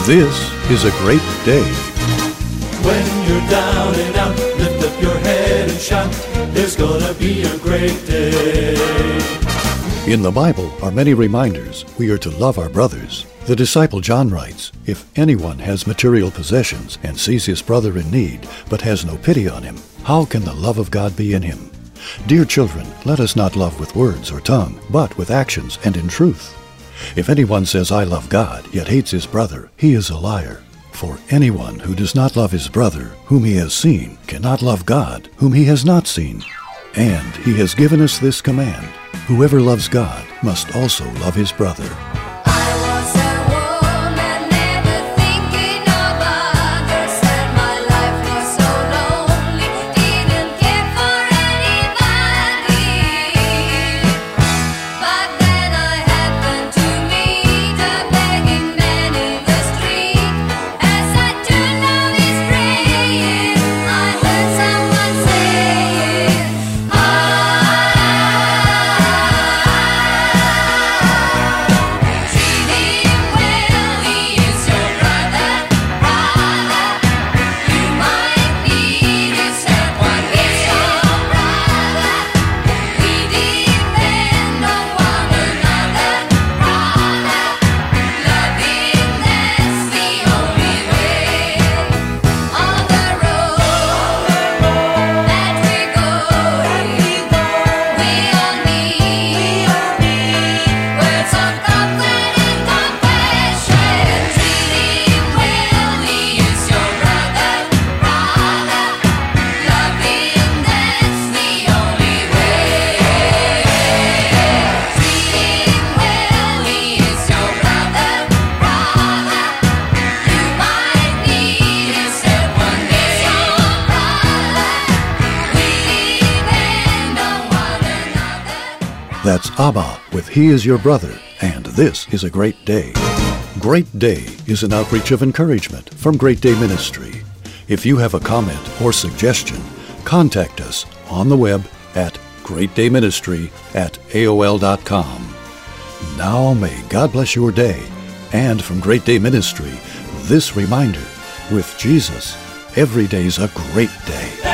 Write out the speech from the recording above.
This is a great day. When you're down and out, lift up your head and shout, there's gonna be a great day. In the Bible are many reminders we are to love our brothers. The disciple John writes, "If anyone has material possessions and sees his brother in need, but has no pity on him, how can the love of God be in him? Dear children, let us not love with words or tongue, but with actions and in truth. If anyone says, 'I love God,' yet hates his brother, he is a liar. For anyone who does not love his brother, whom he has seen, cannot love God, whom he has not seen. And he has given us this command: whoever loves God must also love his brother." That's ABBA with "He is Your Brother," and this is a great day. Great Day is an outreach of encouragement from Great Day Ministry. If you have a comment or suggestion, contact us on the web at greatdayministry@aol.com. Now may God bless your day, and from Great Day Ministry, this reminder: with Jesus, every day's a great day.